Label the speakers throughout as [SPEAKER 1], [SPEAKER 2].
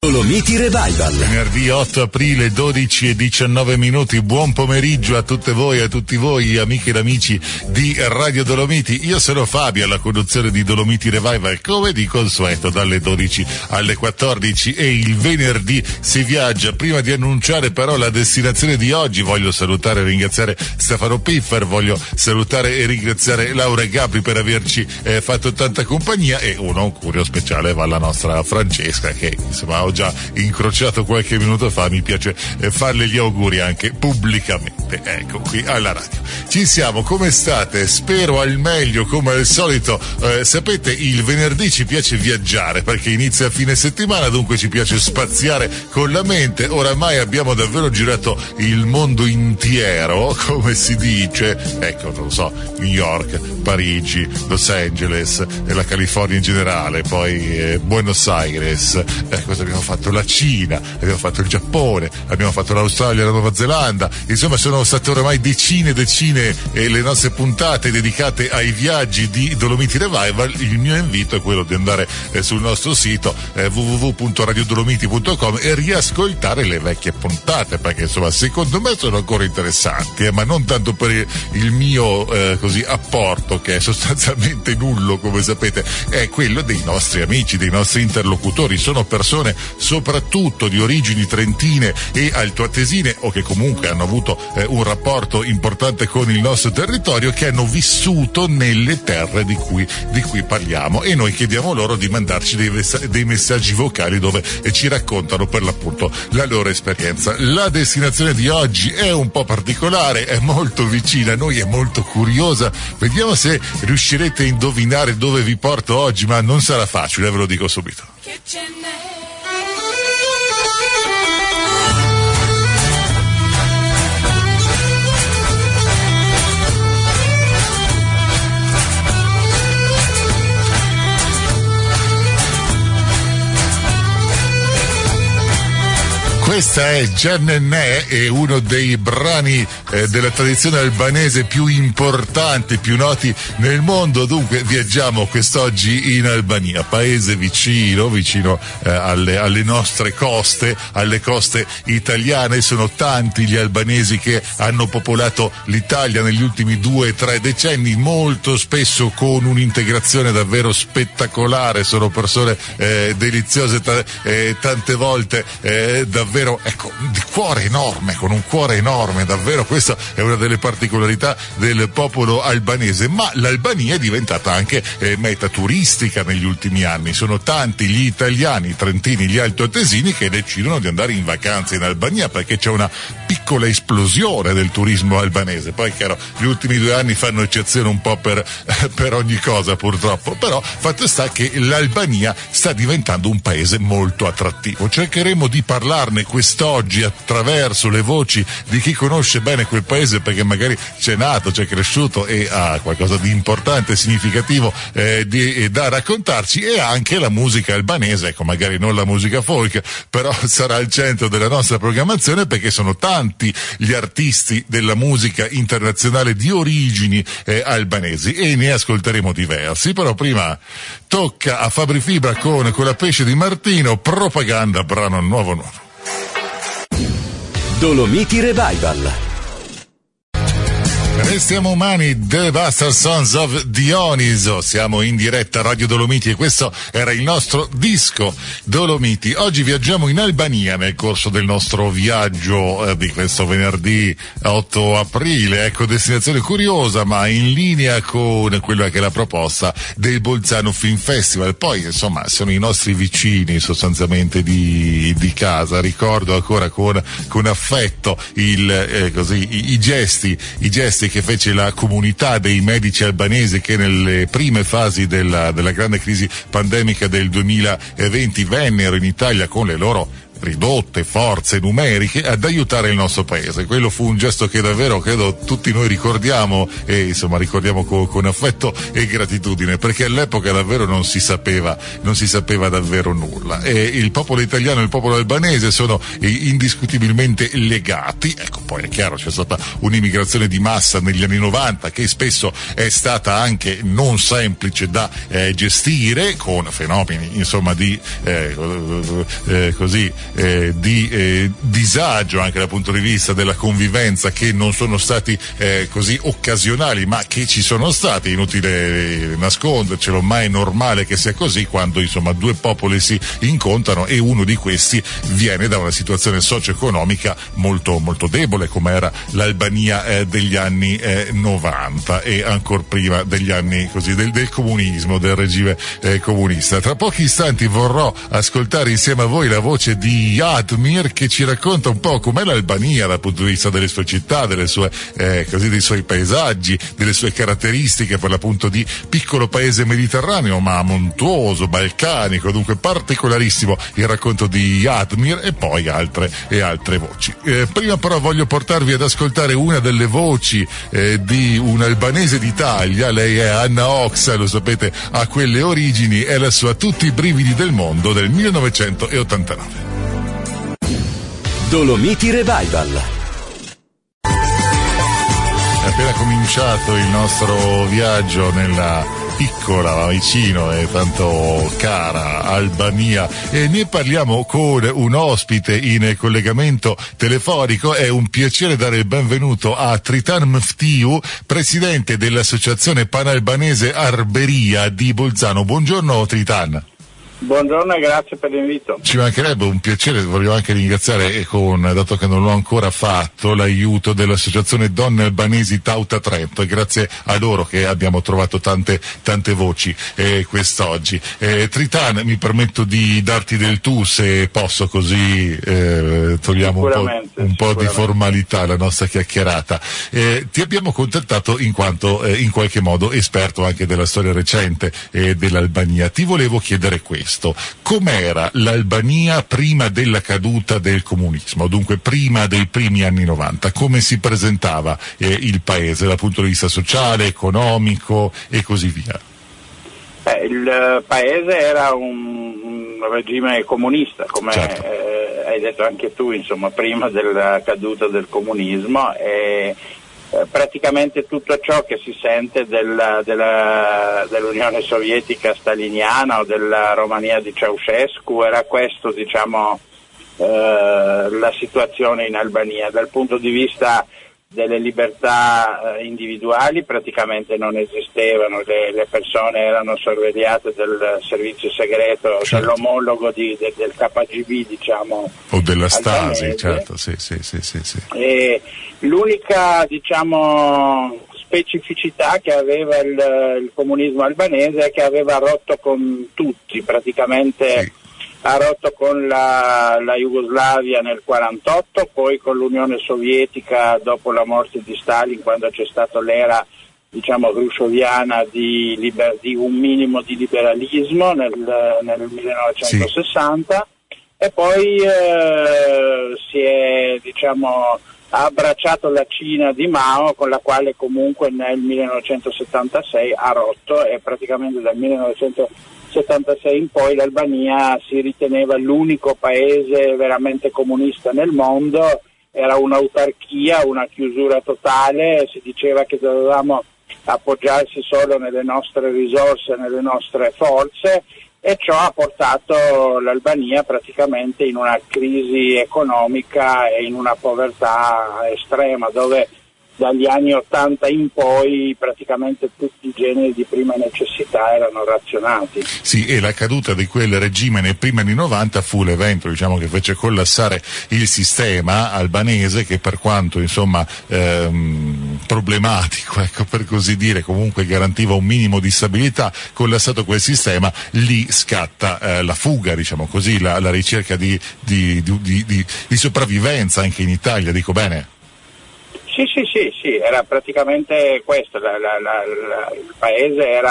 [SPEAKER 1] Dolomiti Revival.
[SPEAKER 2] Venerdì 8 aprile, 12:19. Buon pomeriggio a tutte voi, a tutti voi, amiche ed amici di Radio Dolomiti. Io sono Fabio, alla conduzione di Dolomiti Revival, come di consueto, dalle 12 alle 14, e il venerdì si viaggia. Prima di annunciare però la destinazione di oggi, voglio salutare e ringraziare Stefano Piffer, voglio salutare e ringraziare Laura e Gabri per averci fatto tanta compagnia, e un augurio speciale va alla nostra Francesca, che insomma ho già incrociato qualche minuto fa. Mi piace farle gli auguri anche pubblicamente, ecco, qui alla radio. Ci siamo, come state? Spero al meglio, come al solito. Sapete, il venerdì ci piace viaggiare perché inizia fine settimana, dunque ci piace spaziare con la mente. Oramai abbiamo davvero girato il mondo intero, come si dice, ecco, non lo so, New York, Parigi, Los Angeles e la California in generale, poi Buenos Aires, cosa abbiamo fatto? La Cina, abbiamo fatto il Giappone, abbiamo fatto l'Australia e la Nuova Zelanda. Insomma, sono state oramai decine le nostre puntate dedicate ai viaggi di Dolomiti Revival. Il mio invito è quello di andare sul nostro sito www.radiodolomiti.com e riascoltare le vecchie puntate, perché insomma secondo me sono ancora interessanti, ma non tanto per il mio così apporto, che è sostanzialmente nullo, come sapete, è quello dei nostri amici, dei nostri interlocutori. Sono persone soprattutto di origini trentine e altoatesine, o che comunque hanno avuto un rapporto importante con il nostro territorio, che hanno vissuto nelle terre di cui parliamo, e noi chiediamo loro di mandarci dei messaggi vocali dove ci raccontano per l'appunto la loro esperienza. La destinazione di oggi è un po' particolare, è molto vicina a noi, è molto curiosa. Vediamo se riuscirete a indovinare dove vi porto oggi, ma non sarà facile, ve lo dico subito. Questa è Giannenè, è uno dei brani della tradizione albanese più importanti, più noti nel mondo. Dunque viaggiamo quest'oggi in Albania, paese vicino alle nostre coste, alle coste italiane. Sono tanti gli albanesi che hanno popolato l'Italia negli ultimi 2-3 decenni, molto spesso con un'integrazione davvero spettacolare. Sono persone deliziose, tante volte davvero, ecco, di cuore enorme, con un cuore enorme, davvero. Questa è una delle particolarità del popolo albanese, ma l'Albania è diventata anche meta turistica negli ultimi anni. Sono tanti gli italiani, i trentini, gli altoatesini che decidono di andare in vacanza in Albania, perché c'è una piccola esplosione del turismo albanese. Poi chiaro, gli ultimi 2 anni fanno eccezione un po' per ogni cosa, purtroppo, però fatto sta che l'Albania sta diventando un paese molto attrattivo. Cercheremo di parlarne quest'oggi attraverso le voci di chi conosce bene quel paese, perché magari c'è nato, c'è cresciuto e ha qualcosa di importante, significativo da raccontarci, e anche la musica albanese, ecco, magari non la musica folk, però sarà al centro della nostra programmazione, perché sono tanti gli artisti della musica internazionale di origini albanesi, e ne ascolteremo diversi. Però prima tocca a Fabri Fibra con la pesce di Martino, Propaganda, brano nuovo.
[SPEAKER 1] Dolomiti Revival.
[SPEAKER 2] Restiamo umani, The Bastard Sons of Dioniso. Siamo in diretta a Radio Dolomiti e questo era il nostro disco Dolomiti. Oggi viaggiamo in Albania nel corso del nostro viaggio di questo venerdì 8 aprile. Ecco, destinazione curiosa, ma in linea con quella che è la proposta del Bolzano Film Festival. Poi, insomma, sono i nostri vicini sostanzialmente di casa. Ricordo ancora con affetto i gesti che fece la comunità dei medici albanesi, che nelle prime fasi della grande crisi pandemica del 2020 vennero in Italia con le loro ridotte forze numeriche ad aiutare il nostro paese. Quello fu un gesto che davvero credo tutti noi ricordiamo, e insomma ricordiamo con affetto e gratitudine, perché all'epoca davvero non si sapeva davvero nulla. E il popolo italiano e il popolo albanese sono indiscutibilmente legati. Ecco, poi è chiaro, c'è stata un'immigrazione di massa negli anni 90 che spesso è stata anche non semplice da gestire, con fenomeni insomma di disagio anche dal punto di vista della convivenza, che non sono stati così occasionali, ma che ci sono stati, inutile nascondercelo, ma è normale che sia così quando insomma due popoli si incontrano e uno di questi viene da una situazione socio-economica molto molto debole, come era l'Albania degli anni 90 e ancora prima degli anni così del comunismo, del regime comunista. Tra pochi istanti vorrò ascoltare insieme a voi la voce di Admir, che ci racconta un po' com'è l'Albania dal punto di vista delle sue città, delle sue dei suoi paesaggi, delle sue caratteristiche, per l'appunto di piccolo paese mediterraneo ma montuoso, balcanico, dunque particolarissimo il racconto di Admir, e poi altre voci. Prima però voglio portarvi ad ascoltare una delle voci di un'albanese d'Italia. Lei è Anna Oxa, lo sapete, ha quelle origini, è la sua Tutti i brividi del mondo del 1989.
[SPEAKER 1] Dolomiti Revival.
[SPEAKER 2] È appena cominciato il nostro viaggio nella piccola, ma vicino e tanto cara Albania, e ne parliamo con un ospite in collegamento telefonico. È un piacere dare il benvenuto a Tritan Mftiu, presidente dell'associazione panalbanese Arberia di Bolzano. Buongiorno Tritan.
[SPEAKER 3] Buongiorno e grazie per l'invito.
[SPEAKER 2] Ci mancherebbe, un piacere. Voglio anche ringraziare, dato che non l'ho ancora fatto, l'aiuto dell'associazione Donne Albanesi Tauta Trento, e grazie a loro che abbiamo trovato tante voci quest'oggi. Tritan, mi permetto di darti del tu, se posso, così togliamo un po' di formalità alla nostra chiacchierata. Ti abbiamo contattato in quanto in qualche modo esperto anche della storia recente dell'Albania. Ti volevo chiedere questo: com'era l'Albania prima della caduta del comunismo, dunque prima dei primi anni 90? Come si presentava il paese dal punto di vista sociale, economico e così via?
[SPEAKER 3] Il paese era un regime comunista, come certo. Hai detto anche tu, insomma, prima della caduta del comunismo, e praticamente tutto ciò che si sente dell'Unione Sovietica staliniana o della Romania di Ceausescu era questo, diciamo, la situazione in Albania. Dal punto di vista delle libertà individuali praticamente non esistevano, le persone erano sorvegliate dal servizio segreto, certo. Dall'omologo del KGB, diciamo,
[SPEAKER 2] o della Stasi, certo, sì.
[SPEAKER 3] E l'unica, diciamo, specificità che aveva il comunismo albanese è che aveva rotto con tutti, praticamente. Sì. Ha rotto con la Jugoslavia nel 48, poi con l'Unione Sovietica dopo la morte di Stalin, quando c'è stata l'era, diciamo, khrushcheviana di un minimo di liberalismo nel 1960, sì. E poi si è, diciamo, ha abbracciato la Cina di Mao, con la quale comunque nel 1976 ha rotto, e praticamente dal 1976 in poi l'Albania si riteneva l'unico paese veramente comunista nel mondo, era un'autarchia, una chiusura totale, si diceva che dovevamo appoggiarsi solo nelle nostre risorse, nelle nostre forze, e ciò ha portato l'Albania praticamente in una crisi economica e in una povertà estrema, dove dagli anni 80 in poi praticamente tutti i generi di prima necessità erano razionati.
[SPEAKER 2] Sì, e la caduta di quel regime nei primi anni 90 fu l'evento, diciamo, che fece collassare il sistema albanese, che per quanto, insomma, problematico, ecco, per così dire, comunque garantiva un minimo di stabilità. Collassato quel sistema, lì scatta la fuga, diciamo così, la ricerca di sopravvivenza anche in Italia, dico bene?
[SPEAKER 3] Sì, era praticamente questo, il paese era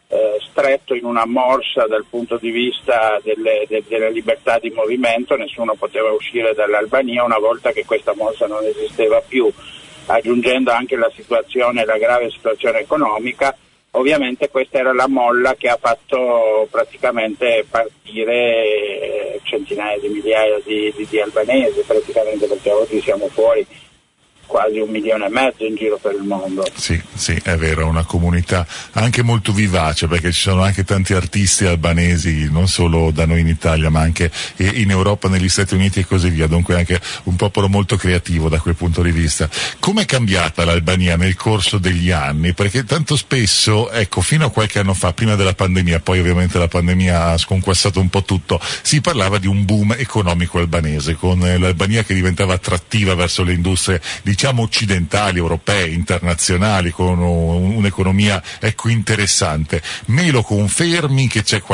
[SPEAKER 3] stretto in una morsa dal punto di vista della libertà di movimento, nessuno poteva uscire dall'Albania una volta che questa morsa non esisteva più, aggiungendo anche la grave situazione economica. Ovviamente questa era la molla che ha fatto praticamente partire centinaia di migliaia di albanesi, praticamente, perché oggi siamo fuori quasi 1,5 milioni in giro per il mondo.
[SPEAKER 2] Sì, è vero, una comunità anche molto vivace, perché ci sono anche tanti artisti albanesi, non solo da noi in Italia, ma anche in Europa, negli Stati Uniti e così via, dunque anche un popolo molto creativo da quel punto di vista. Com'è cambiata l'Albania nel corso degli anni? Perché tanto spesso, ecco, fino a qualche anno fa, prima della pandemia, poi ovviamente la pandemia ha sconquassato un po' tutto, si parlava di un boom economico albanese, con l'Albania che diventava attrattiva verso le industrie, diciamo, occidentali, europee, internazionali, con un'economia, ecco, interessante. Me lo confermi che c'è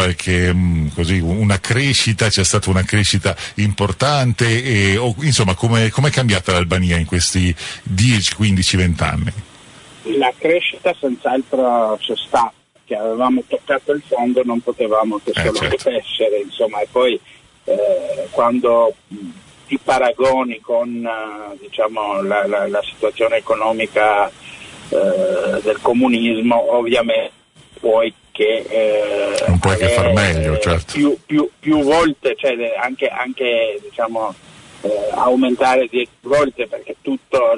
[SPEAKER 2] una crescita, c'è stata una crescita importante insomma, com'è cambiata l'Albania in questi 10, 15, 20 anni?
[SPEAKER 3] La crescita senz'altro c'è stata, che avevamo toccato il fondo, non potevamo che solo crescere, insomma, e poi quando ti paragoni con diciamo la situazione economica del comunismo, ovviamente puoi che
[SPEAKER 2] non puoi che far meglio, certo.
[SPEAKER 3] più volte, cioè anche diciamo aumentare 10 volte, perché tutto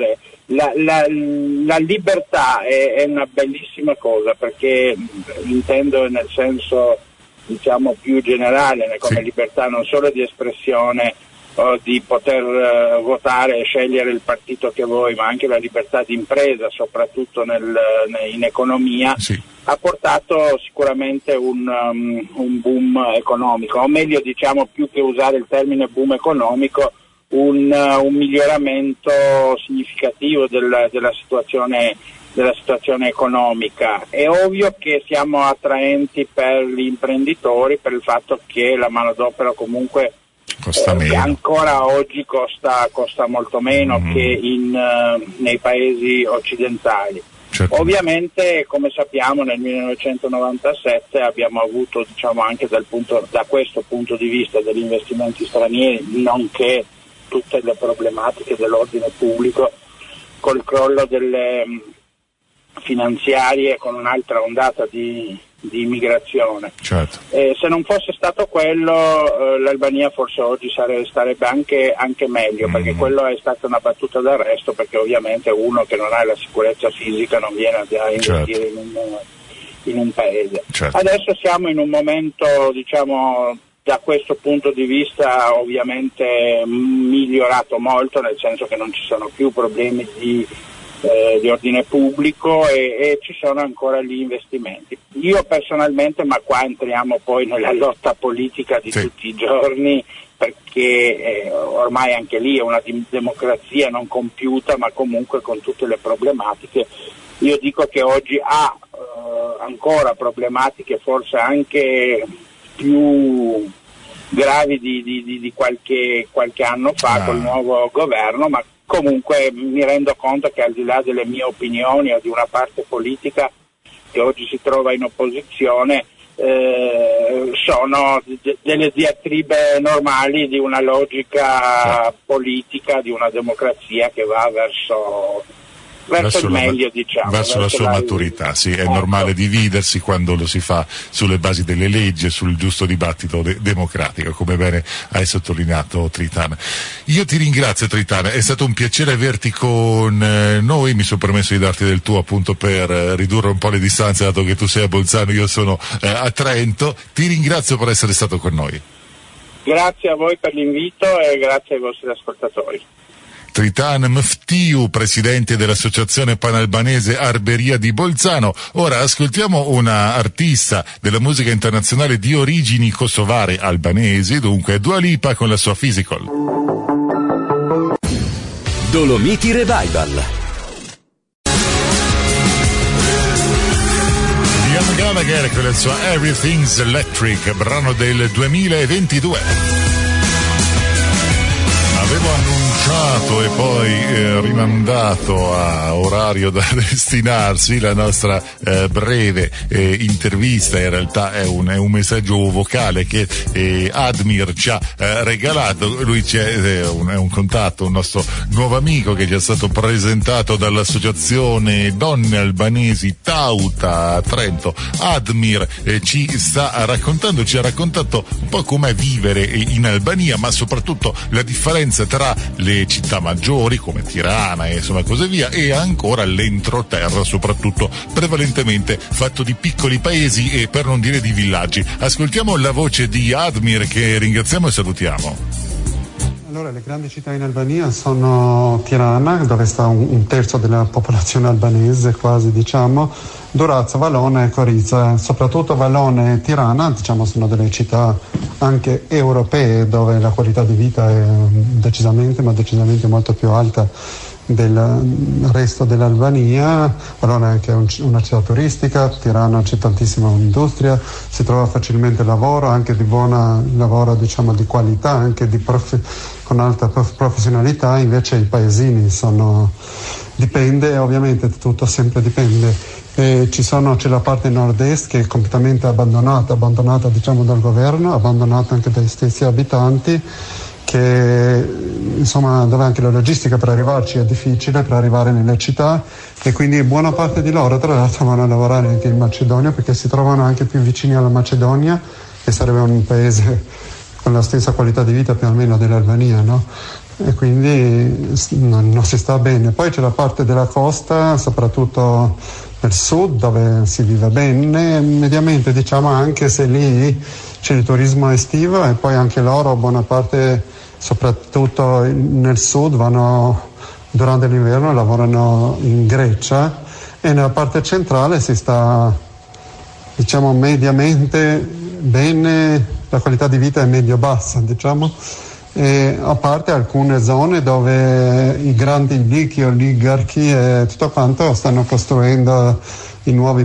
[SPEAKER 3] la libertà è una bellissima cosa, perché intendo nel senso, diciamo, più generale, come libertà non solo di espressione o di poter votare e scegliere il partito che vuoi, ma anche la libertà di impresa, soprattutto in economia, ha portato sicuramente un boom economico, o meglio, diciamo, più che usare il termine boom economico, un miglioramento significativo della situazione economica. È ovvio che siamo attraenti per gli imprenditori, per il fatto che la manodopera comunque
[SPEAKER 2] costa meno.
[SPEAKER 3] Ancora oggi costa molto meno che nei paesi occidentali.
[SPEAKER 2] Certo.
[SPEAKER 3] Ovviamente, come sappiamo, nel 1997 abbiamo avuto, diciamo, anche da questo punto di vista degli investimenti stranieri, nonché tutte le problematiche dell'ordine pubblico, col crollo delle finanziarie, con un'altra ondata di immigrazione.
[SPEAKER 2] Certo.
[SPEAKER 3] Se non fosse stato quello, l'Albania forse oggi starebbe anche meglio, perché quello è stata una battuta d'arresto, perché ovviamente uno che non ha la sicurezza fisica non viene a investire in un paese.
[SPEAKER 2] Certo.
[SPEAKER 3] Adesso siamo in un momento, diciamo, da questo punto di vista ovviamente migliorato molto, nel senso che non ci sono più problemi di ordine pubblico e ci sono ancora gli investimenti. Io personalmente, ma qua entriamo poi nella lotta politica di tutti i giorni, perché ormai anche lì è una democrazia non compiuta, ma comunque con tutte le problematiche. Io dico che oggi ha ancora problematiche forse anche più gravi di qualche anno fa col nuovo governo, ma comunque mi rendo conto che, al di là delle mie opinioni o di una parte politica che oggi si trova in opposizione, sono delle diatribe normali di una logica politica, di una democrazia che va verso il meglio, diciamo.
[SPEAKER 2] Verso la sua maturità, sì, è normale dividersi quando lo si fa sulle basi delle leggi e sul giusto dibattito democratico, come bene hai sottolineato, Tritan. Io ti ringrazio, Tritan, è stato un piacere averti con noi, mi sono permesso di darti del tuo appunto per ridurre un po' le distanze, dato che tu sei a Bolzano, io sono a Trento. Ti ringrazio per essere stato con noi.
[SPEAKER 3] Grazie a voi per l'invito e grazie ai vostri ascoltatori.
[SPEAKER 2] Tritan Mftiu, presidente dell'Associazione Panalbanese Arberia di Bolzano. Ora ascoltiamo una artista della musica internazionale di origini kosovare albanesi, dunque Dua Lipa con la sua Physical.
[SPEAKER 1] Dolomiti Revival.
[SPEAKER 2] Liam Gallagher con il suo Everything's Electric, brano del 2022. Avevo annunciato e poi rimandato a orario da destinarsi. La nostra breve intervista in realtà è un messaggio vocale che Admir ci ha regalato. Lui è un contatto, un nostro nuovo amico che ci è stato presentato dall'associazione Donne Albanesi Tauta a Trento. Admir ci ha raccontato un po' com'è vivere in Albania, ma soprattutto la differenza tra le città maggiori come Tirana e insomma così via, e ancora l'entroterra, soprattutto prevalentemente fatto di piccoli paesi e per non dire di villaggi. Ascoltiamo la voce di Admir, che ringraziamo e salutiamo.
[SPEAKER 4] Allora, le grandi città in Albania sono Tirana, dove sta un terzo della popolazione albanese quasi, diciamo, Durazzo, Valona e Coriza. Soprattutto Valona e Tirana, diciamo, sono delle città anche europee dove la qualità di vita è decisamente molto più alta del resto dell'Albania. Valona è anche una città turistica, Tirana c'è tantissima industria, si trova facilmente lavoro, anche di buona lavoro, diciamo, di qualità, anche con alta professionalità. Invece i paesini dipende, ovviamente tutto sempre dipende. C'è la parte nord-est che è completamente abbandonata diciamo dal governo, abbandonata anche dai stessi abitanti, che insomma dove anche la logistica per arrivarci è difficile, per arrivare nelle città, e quindi buona parte di loro tra l'altro vanno a lavorare anche in Macedonia, perché si trovano anche più vicini alla Macedonia, che sarebbe un paese con la stessa qualità di vita più o meno dell'Albania, no? E quindi non si sta bene. Poi c'è la parte della costa, soprattutto nel sud, dove si vive bene mediamente, diciamo, anche se lì c'è il turismo estivo, e poi anche loro buona parte, soprattutto nel sud, vanno durante l'inverno, lavorano in Grecia, e nella parte centrale si sta, diciamo, mediamente bene, la qualità di vita è medio-bassa, diciamo, e a parte alcune zone dove i grandi oligarchi e tutto quanto stanno costruendo i nuovi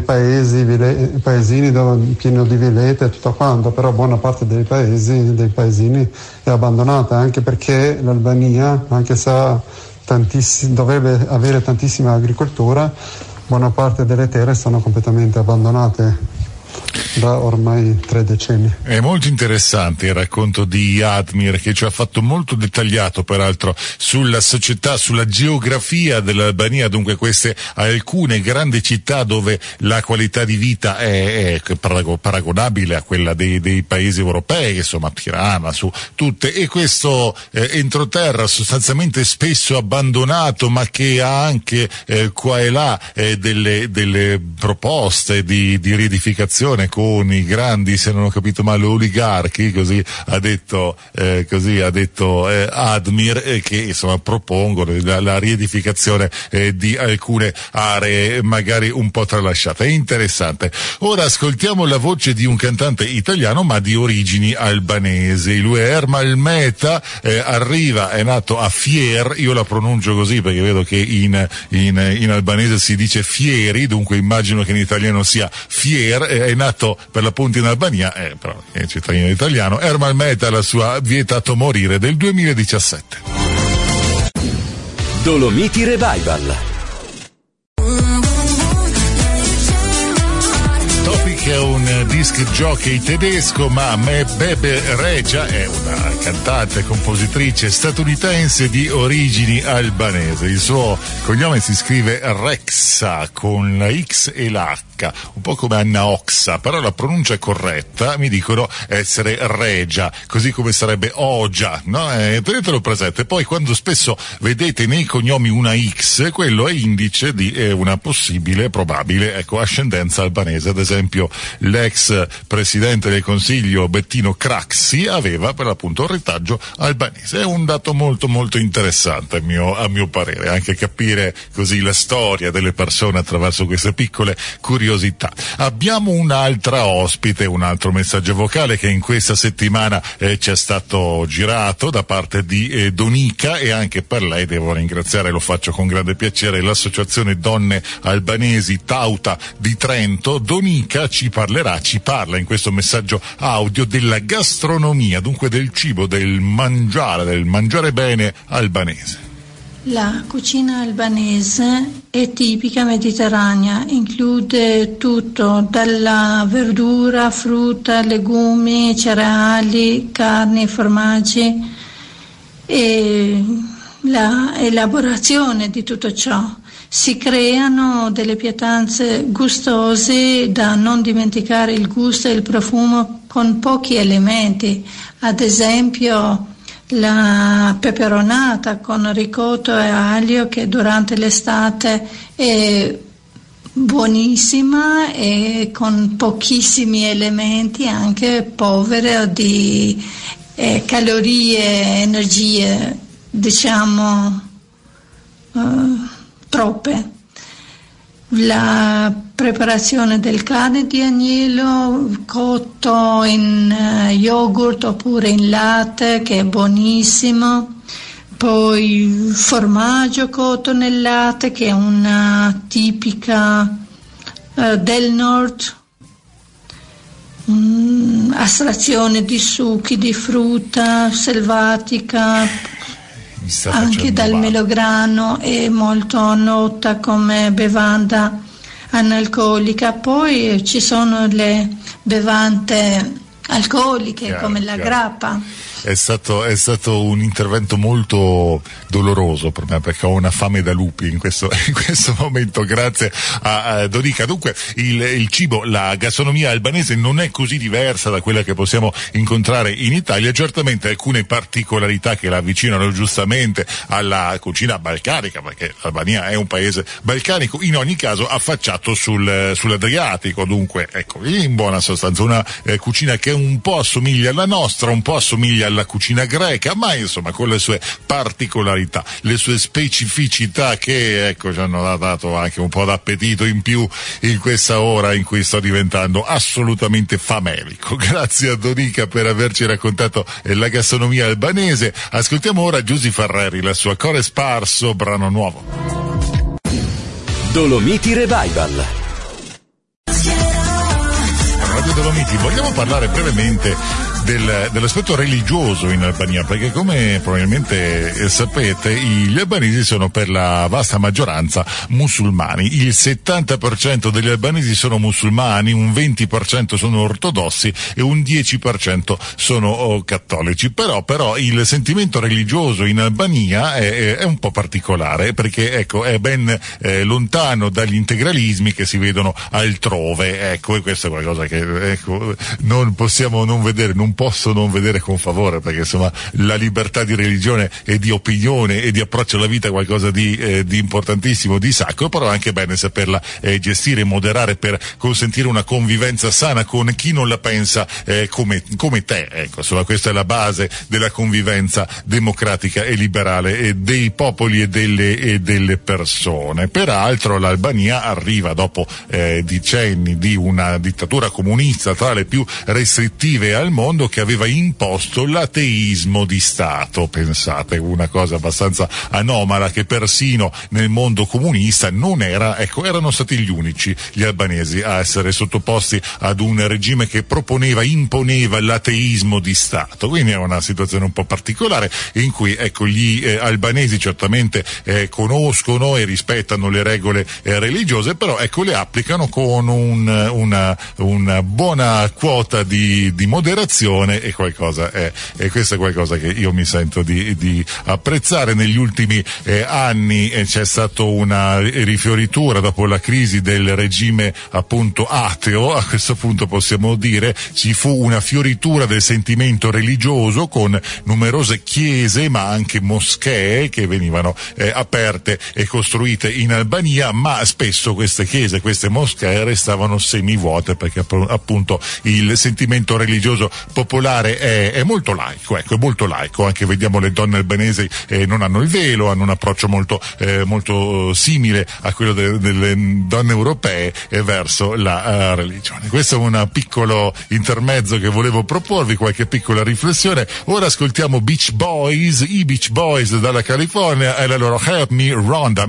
[SPEAKER 4] paesini pieno di villette e tutto quanto, però buona parte dei paesini è abbandonata, anche perché l'Albania, anche se dovrebbe avere tantissima agricoltura, buona parte delle terre sono completamente abbandonate da ormai 3 decenni.
[SPEAKER 2] È molto interessante il racconto di Admir, che ci ha fatto molto dettagliato peraltro sulla società, sulla geografia dell'Albania. Dunque queste alcune grandi città dove la qualità di vita è paragonabile a quella dei paesi europei, insomma Tirana, su tutte, e questo entroterra sostanzialmente spesso abbandonato, ma che ha anche qua e là delle proposte di riedificazione con i grandi, se non ho capito male, oligarchi, così ha detto Admir, che insomma propongono la riedificazione di alcune aree magari un po' tralasciate. È interessante. Ora ascoltiamo la voce di un cantante italiano ma di origini albanesi. Lui è Ermal Meta, arriva, è nato a Fier, io la pronuncio così perché vedo che in albanese si dice Fieri, dunque immagino che in italiano sia Fier, è nato per l'appunto in Albania, però è cittadino italiano. Ermal Meta, la sua Vietato morire del 2017.
[SPEAKER 1] Dolomiti Revival.
[SPEAKER 2] Topic è un disc jockey tedesco, ma Bebe Regia è una cantante e compositrice statunitense di origini albanese. Il suo cognome si scrive Rexa con la X e la H, un po' come Anna Oxa, però la pronuncia è corretta, mi dicono essere Regia, così come sarebbe Ogia, no? Tenetelo presente. Poi quando spesso vedete nei cognomi una X, quello è indice di una possibile, probabile, ascendenza albanese. Ad esempio l'ex presidente del Consiglio Bettino Craxi aveva per l'appunto un retaggio albanese. È un dato molto molto interessante a mio parere, anche capire così la storia delle persone attraverso queste piccole curiosità. Abbiamo un'altra ospite, un altro messaggio vocale che in questa settimana ci è stato girato da parte di Donica, e anche per lei devo ringraziare, lo faccio con grande piacere, l'associazione Donne Albanesi Tauta di Trento. Donica ci parla in questo messaggio audio della gastronomia, dunque del cibo, del mangiare bene albanese.
[SPEAKER 5] La cucina albanese è tipica mediterranea, include tutto, dalla verdura, frutta, legumi, cereali, carni, formaggi e la elaborazione di tutto ciò. Si creano delle pietanze gustose da non dimenticare il gusto e il profumo con pochi elementi, ad esempio la peperonata con ricotto e aglio, che durante l'estate è buonissima e con pochissimi elementi, anche povere di calorie, energie, diciamo troppe. La preparazione del carne di agnello cotto in yogurt oppure in latte, che è buonissimo. Poi formaggio cotto nel latte, che è una tipica del nord. Astrazione di succhi di frutta selvatica, anche dal melograno, è molto nota come bevanda analcolica. Poi ci sono le bevande alcoliche, come la grappa.
[SPEAKER 2] È stato un intervento molto doloroso per me, perché ho una fame da lupi in questo momento, grazie a Donica. Dunque il cibo, la gastronomia albanese non è così diversa da quella che possiamo incontrare in Italia, certamente alcune particolarità che la avvicinano giustamente alla cucina balcanica, perché l'Albania è un paese balcanico, in ogni caso affacciato sull'Adriatico. Dunque ecco, in buona sostanza una cucina che un po' assomiglia alla nostra, un po' assomiglia alla cucina greca, ma insomma con le sue particolarità, le sue specificità che ecco ci hanno dato anche un po' d'appetito in più in questa ora in cui sto diventando assolutamente famelico. Grazie a Donica per averci raccontato la gastronomia albanese. Ascoltiamo ora Giusy Ferreri, la sua Core Sparso, brano nuovo.
[SPEAKER 1] Dolomiti Revival.
[SPEAKER 2] Radio Dolomiti, vogliamo parlare brevemente dell'aspetto religioso in Albania, perché come probabilmente sapete gli albanesi sono per la vasta maggioranza musulmani. Il 70% degli albanesi sono musulmani, un 20% sono ortodossi e un 10% sono cattolici. Però il sentimento religioso in Albania è un po' particolare, perché ecco è ben lontano dagli integralismi che si vedono altrove. Ecco, e questo è qualcosa che ecco non possiamo non vedere, non posso non vedere con favore, perché insomma la libertà di religione e di opinione e di approccio alla vita è qualcosa di importantissimo, di sacro, però è anche bene saperla gestire e moderare per consentire una convivenza sana con chi non la pensa come te. Ecco, insomma questa è la base della convivenza democratica e liberale dei popoli e delle persone. Peraltro l'Albania arriva dopo decenni di una dittatura comunista tra le più restrittive al mondo, che aveva imposto l'ateismo di Stato. Pensate, una cosa abbastanza anomala, che persino nel mondo comunista non era, ecco, erano stati gli unici, gli albanesi, a essere sottoposti ad un regime che imponeva l'ateismo di Stato. Quindi è una situazione un po' particolare in cui, ecco, gli albanesi certamente conoscono e rispettano le regole religiose, però ecco le applicano con una buona quota di moderazione, e questo è qualcosa che io mi sento di apprezzare. Negli ultimi anni c'è stata una rifioritura dopo la crisi del regime appunto ateo, a questo punto possiamo dire ci fu una fioritura del sentimento religioso con numerose chiese ma anche moschee che venivano aperte e costruite in Albania, ma spesso queste chiese, queste moschee restavano semivuote, perché appunto il sentimento religioso popolare è molto laico, ecco, è molto laico. Anche vediamo le donne albanesi non hanno il velo, hanno un approccio molto simile a quello delle donne europee verso la religione. Questo è un piccolo intermezzo che volevo proporvi, qualche piccola riflessione. Ora ascoltiamo Beach Boys, i Beach Boys dalla California e la loro Help Me Rhonda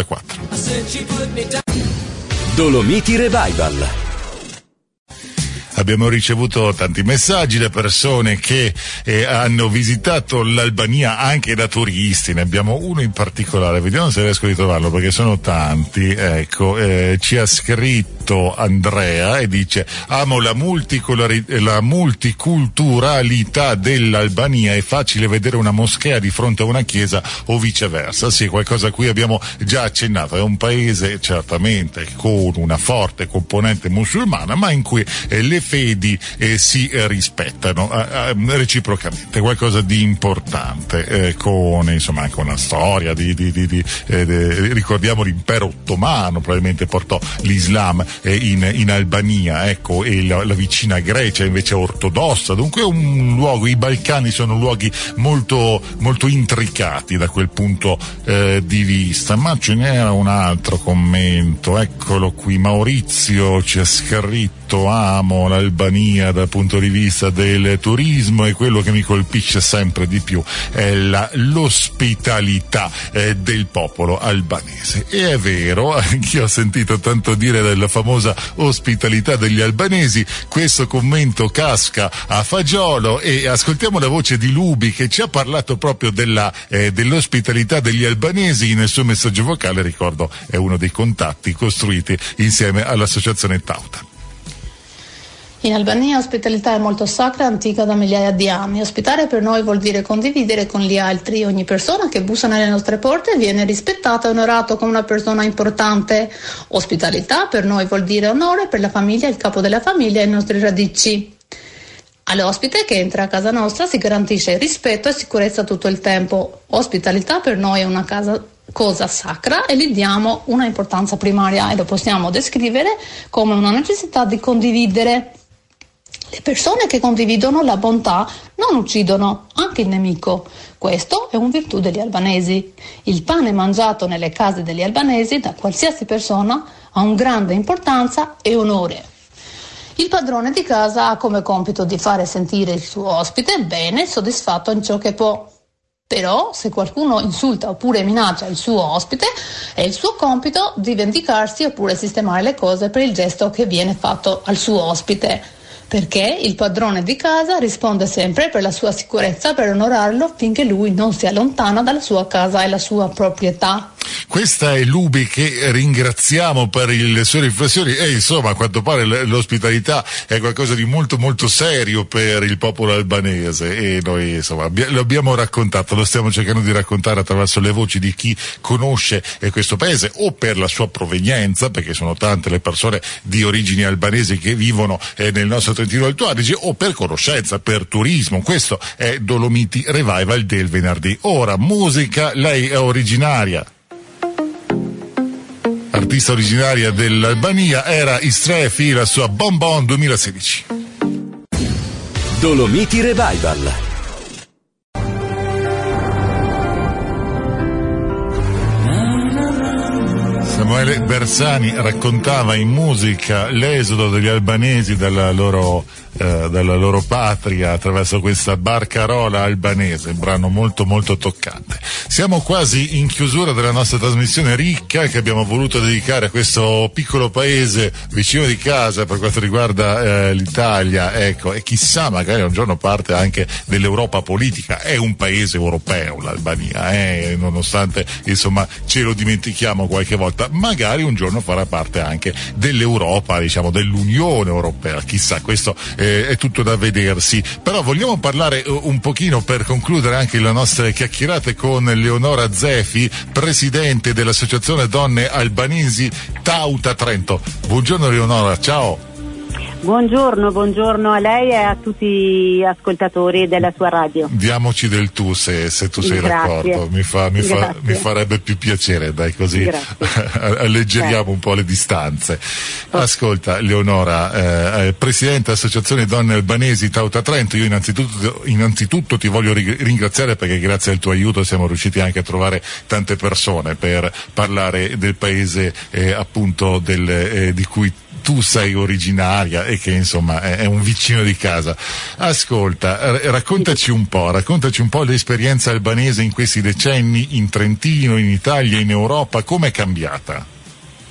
[SPEAKER 2] 1964.
[SPEAKER 1] Dolomiti Revival.
[SPEAKER 2] Abbiamo ricevuto tanti messaggi da persone che hanno visitato l'Albania anche da turisti. Ne abbiamo uno in particolare, vediamo se riesco a ritrovarlo perché sono tanti. Ecco, ci ha scritto Andrea e dice: amo la multiculturalità dell'Albania, è facile vedere una moschea di fronte a una chiesa o viceversa. Sì, qualcosa a cui abbiamo già accennato, è un paese certamente con una forte componente musulmana, ma in cui le fedi si rispettano reciprocamente, qualcosa di importante, con insomma anche una storia ricordiamo l'impero ottomano probabilmente portò l'Islam in Albania, ecco, e la vicina Grecia invece è ortodossa, dunque è un luogo, i Balcani sono luoghi molto molto intricati da quel punto di vista. Ma ce n'era un altro commento, eccolo qui, Maurizio ci ha scritto: amo l'Albania dal punto di vista del turismo e quello che mi colpisce sempre di più è l'ospitalità del popolo albanese. E è vero, anch'io ho sentito tanto dire della famosa ospitalità degli albanesi. Questo commento casca a fagiolo e ascoltiamo la voce di Lubi che ci ha parlato proprio dell'ospitalità degli albanesi nel suo messaggio vocale. Ricordo, è uno dei contatti costruiti insieme all'associazione Tauta.
[SPEAKER 6] In Albania ospitalità è molto sacra e antica da migliaia di anni. Ospitare per noi vuol dire condividere con gli altri. Ogni persona che bussa nelle nostre porte viene rispettata e onorato come una persona importante. Ospitalità per noi vuol dire onore per la famiglia, il capo della famiglia e i nostri radici. All'ospite che entra a casa nostra si garantisce rispetto e sicurezza tutto il tempo. Ospitalità per noi è una cosa sacra e gli diamo una importanza primaria e lo possiamo descrivere come una necessità di condividere. Le persone che condividono la bontà non uccidono anche il nemico. Questo è un virtù degli albanesi. Il pane mangiato nelle case degli albanesi da qualsiasi persona ha un grande importanza e onore. Il padrone di casa ha come compito di fare sentire il suo ospite bene e soddisfatto in ciò che può. Però, se qualcuno insulta oppure minaccia il suo ospite, è il suo compito di vendicarsi oppure sistemare le cose per il gesto che viene fatto al suo ospite. Perché il padrone di casa risponde sempre per la sua sicurezza, per onorarlo finché lui non si allontana dalla sua casa e la sua proprietà.
[SPEAKER 2] Questa è Lubi, che ringraziamo per le sue riflessioni e insomma a quanto pare l'ospitalità è qualcosa di molto molto serio per il popolo albanese e noi insomma lo abbiamo raccontato, lo stiamo cercando di raccontare attraverso le voci di chi conosce questo paese o per la sua provenienza, perché sono tante le persone di origini albanesi che vivono nel nostro Trentino Alto Adige, o per conoscenza, per turismo. Questo è Dolomiti Revival del venerdì. Ora musica, lei è originaria, artista originaria dell'Albania, era Istrefi, la sua Bon Bon 2016.
[SPEAKER 1] Dolomiti Revival.
[SPEAKER 2] Samuele Bersani raccontava in musica l'esodo degli albanesi dalla loro patria attraverso questa barcarola albanese, un brano molto molto toccante. Siamo quasi in chiusura della nostra trasmissione ricca che abbiamo voluto dedicare a questo piccolo paese vicino di casa per quanto riguarda l'Italia, ecco, e chissà magari un giorno parte anche dell'Europa politica. È un paese europeo l'Albania, nonostante insomma ce lo dimentichiamo qualche volta, magari un giorno farà parte anche dell'Europa, diciamo dell'Unione Europea, chissà, questo è tutto da vedersi. Però vogliamo parlare un pochino, per concludere anche le nostre chiacchierate, con Leonora Zefi, presidente dell'Associazione Donne Albanesi Tauta Trento. Buongiorno Leonora, ciao.
[SPEAKER 7] Buongiorno a lei e a tutti gli ascoltatori della sua radio.
[SPEAKER 2] Diamoci del tu se tu sei d'accordo, mi farebbe più piacere, dai, così alleggeriamo un po' le distanze. Ascolta Leonora, presidente dell'Associazione Donne Albanesi Tauta Trento, io innanzitutto ti voglio ringraziare perché grazie al tuo aiuto siamo riusciti anche a trovare tante persone per parlare del paese appunto di cui tu sei originaria e che insomma è un vicino di casa. Ascolta, raccontaci un po' l'esperienza albanese in questi decenni in Trentino, in Italia, in Europa, come è cambiata?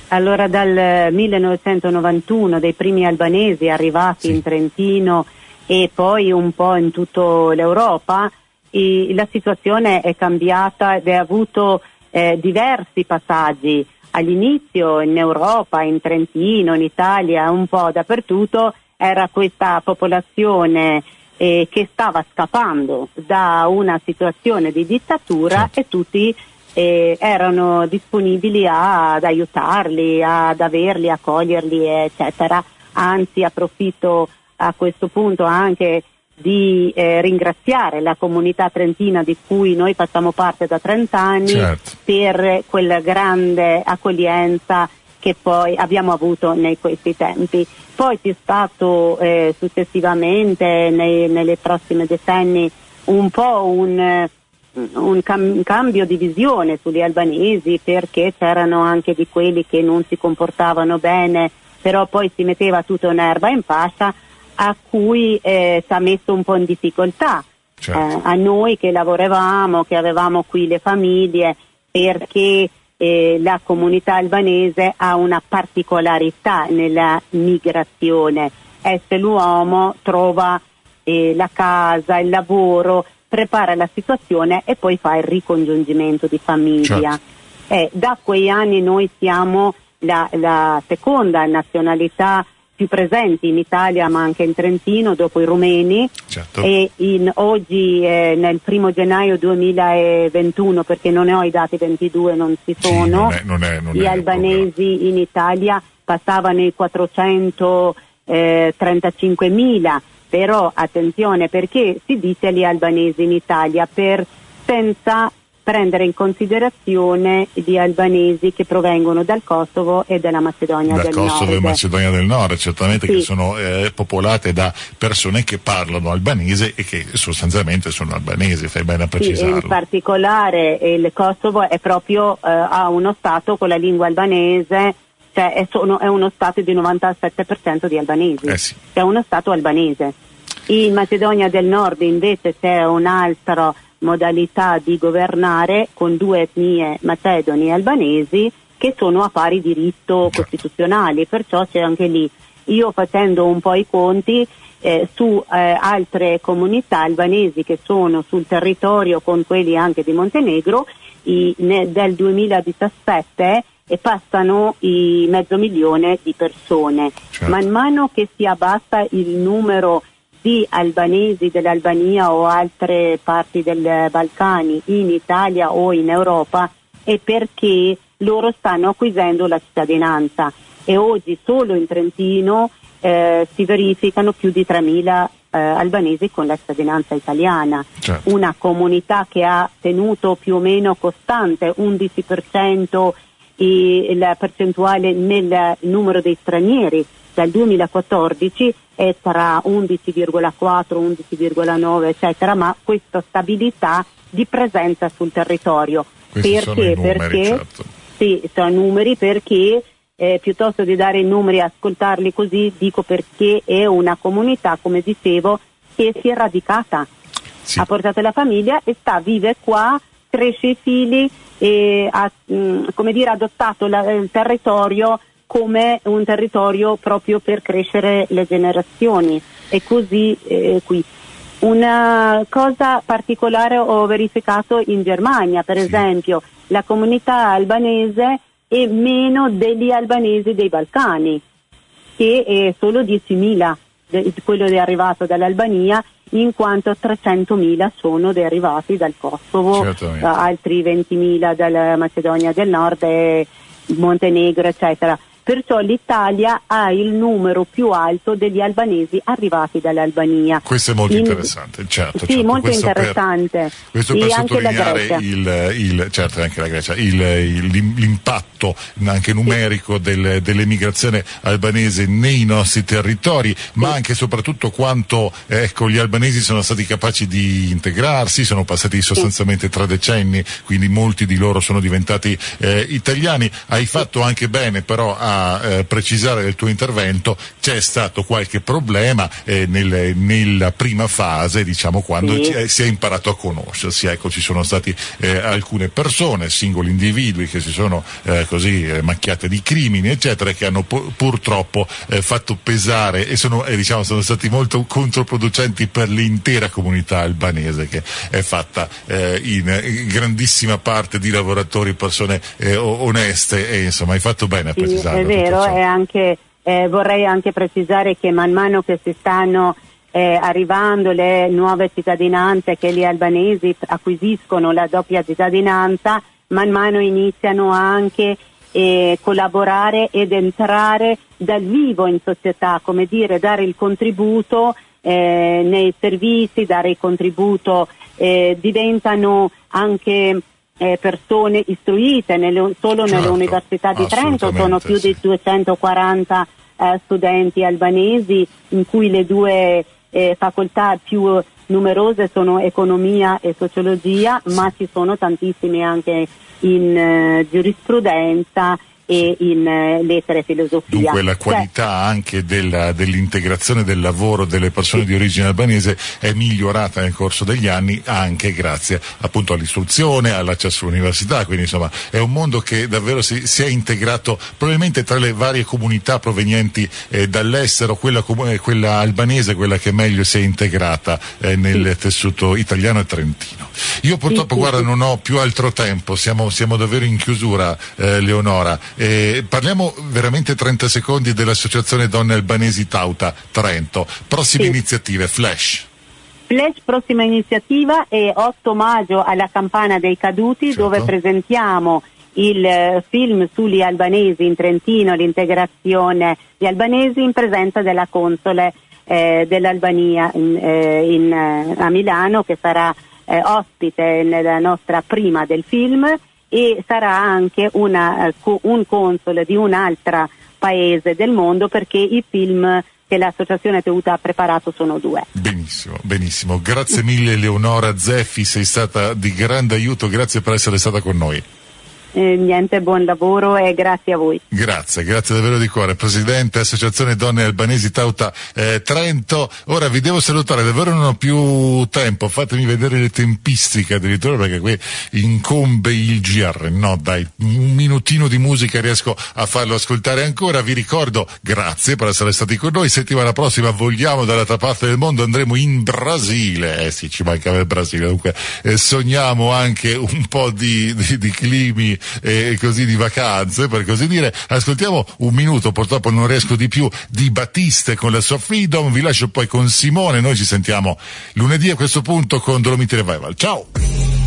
[SPEAKER 7] Allora dal 1991 dei primi albanesi arrivati in Trentino e poi un po' in tutta l'Europa, la situazione è cambiata ed ha avuto diversi passaggi. All'inizio in Europa, in Trentino, in Italia, un po' dappertutto, era questa popolazione che stava scappando da una situazione di dittatura e tutti erano disponibili ad aiutarli, ad averli, accoglierli, eccetera. Anzi, approfitto a questo punto anche di ringraziare la comunità trentina di cui noi facciamo parte da 30 anni per quella grande accoglienza che poi abbiamo avuto nei questi tempi. Poi c'è stato successivamente nelle prossime decenni un po' un cambio di visione sugli albanesi, perché c'erano anche di quelli che non si comportavano bene, però poi si metteva tutta un'erba in fascia, a cui ci ha messo un po' in difficoltà a noi che lavoravamo, che avevamo qui le famiglie, perché la comunità albanese ha una particolarità nella migrazione. L'uomo trova la casa, il lavoro, prepara la situazione e poi fa il ricongiungimento di famiglia. Da quei anni noi siamo la seconda nazionalità più presenti in Italia, ma anche in Trentino, dopo i rumeni. E oggi nel 1 gennaio 2021, perché non ne ho i dati 22, non ci sono, gli albanesi in Italia passavano i 435.000, però attenzione, perché si dice gli albanesi in Italia senza prendere in considerazione gli albanesi che provengono dal Kosovo e dalla Macedonia del Nord. Dal Kosovo e Macedonia del Nord, certamente, che sono popolate da persone che parlano albanese e che sostanzialmente sono albanesi, fai bene a precisarlo. In particolare il Kosovo è proprio ha uno stato con la lingua albanese, cioè è uno stato di 97% di albanesi, è uno stato albanese. In Macedonia del Nord invece c'è un'altra modalità di governare con due etnie, macedoni e albanesi, che sono a pari diritto costituzionali, perciò c'è anche lì. Io, facendo un po' i conti su altre comunità albanesi che sono sul territorio, con quelli anche di Montenegro, del 2017 passano i 500.000 di persone. Man mano che si abbassa il numero di albanesi dell'Albania o altre parti del Balcani in Italia o in Europa, è perché loro stanno acquisendo la cittadinanza, e oggi solo in Trentino si verificano più di 3.000 albanesi con la cittadinanza italiana. Una comunità che ha tenuto più o meno costante 11% la percentuale nel numero dei stranieri dal 2014 è tra 11,4, 11,9 eccetera, ma questa stabilità di presenza sul territorio. Questi sono i numeri, sì, sono numeri, perché piuttosto di dare i numeri e ascoltarli così, dico perché è una comunità, come dicevo, che si è radicata, ha portato la famiglia e vive qua, cresce i figli e ha adottato il territorio come un territorio proprio per crescere le generazioni. E così qui. Una cosa particolare ho verificato in Germania, per esempio, la comunità albanese è meno degli albanesi dei Balcani, che è solo 10.000, quello che è arrivato dall'Albania, in quanto 300.000 sono derivati dal Kosovo, altri 20.000 dalla Macedonia del Nord e Montenegro, eccetera. Perciò l'Italia ha il numero più alto degli albanesi arrivati dall'Albania. Questo è molto interessante, certo. Molto questo interessante. Questo per sottolineare anche la Grecia, l'impatto anche numerico dell'emigrazione albanese nei nostri territori, ma anche e soprattutto quanto gli albanesi sono stati capaci di integrarsi, sono passati sostanzialmente 3 decenni, quindi molti di loro sono diventati italiani. Hai fatto anche bene però a
[SPEAKER 2] a precisare nel tuo intervento, c'è stato qualche problema nella prima fase, diciamo, quando si è imparato a conoscersi. Ecco, ci sono stati alcune persone, singoli individui che si sono così macchiate di crimini, eccetera, che hanno purtroppo fatto pesare e sono stati molto controproducenti per l'intera comunità albanese, che è fatta in grandissima parte di lavoratori, persone oneste, e insomma hai fatto bene a precisarlo.
[SPEAKER 7] È vero, e anche vorrei anche precisare che man mano che si stanno arrivando le nuove cittadinanze, che gli albanesi acquisiscono la doppia cittadinanza, man mano iniziano anche collaborare ed entrare dal vivo in società, come dire, dare il contributo nei servizi, dare il contributo, diventano anche persone istruite solo nell'Università di Trento. Sono più di 240 studenti albanesi, in cui le due facoltà più numerose sono economia e sociologia, ma ci sono tantissimi anche in giurisprudenza e in lettere e filosofia.
[SPEAKER 2] Dunque la qualità anche dell'integrazione del lavoro delle persone di origine albanese è migliorata nel corso degli anni, anche grazie appunto all'istruzione, all'accesso all'università, quindi insomma è un mondo che davvero si è integrato probabilmente tra le varie comunità provenienti dall'estero, quella albanese, quella che meglio si è integrata nel tessuto italiano e trentino. Io purtroppo guarda, non ho più altro tempo, siamo davvero in chiusura, Leonora. Parliamo veramente 30 secondi dell'Associazione Donne Albanesi Tauta Trento. Prossime iniziative, Flash,
[SPEAKER 7] prossima iniziativa è 8 maggio alla Campana dei Caduti, dove presentiamo il film sugli albanesi in Trentino, l'integrazione di albanesi, in presenza della console dell'Albania a Milano, che sarà ospite nella nostra prima del film, e sarà anche un console di un'altra paese del mondo, perché i film che l'associazione Teuta ha preparato sono 2.
[SPEAKER 2] Benissimo, grazie mille Leonora Zeffi, sei stata di grande aiuto, grazie per essere stata con noi.
[SPEAKER 7] Niente, buon lavoro e grazie a voi.
[SPEAKER 2] Grazie davvero di cuore. Presidente Associazione Donne Albanesi Tauta Trento. Ora vi devo salutare, davvero non ho più tempo, fatemi vedere le tempistiche addirittura, perché qui incombe il GR. No dai, un minutino di musica riesco a farlo ascoltare ancora. Vi ricordo, grazie per essere stati con noi. Settimana prossima vogliamo dall'altra parte del mondo, andremo in Brasile. Sì, ci mancava il Brasile, dunque sogniamo anche un po' di climi e così, di vacanze, per così dire. Ascoltiamo un minuto, purtroppo non riesco di più, di Batiste con la sua Freedom. Vi lascio poi con Simone, noi ci sentiamo lunedì a questo punto con Dolomiti Revival. Ciao!